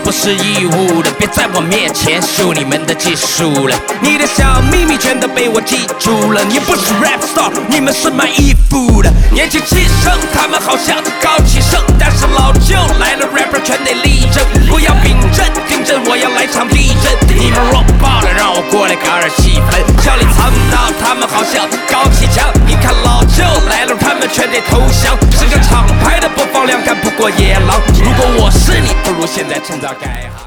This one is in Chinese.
不是义务的，别在我面前秀你们的技术了。你的小秘密全都被我记住了。你不是 rap star， 你们是卖衣服的。年轻气盛，他们好像高启盛，但是老旧来了 rapper 全得立正，不要秉正，听着我要来场地震。你们弱爆了，让我过来搞点气氛。笑里藏刀，他们好像高启强，你看老旧来了，他们全得投降。是个厂牌的播放量，干不过野狼。如果我是你，不如现在趁早改行。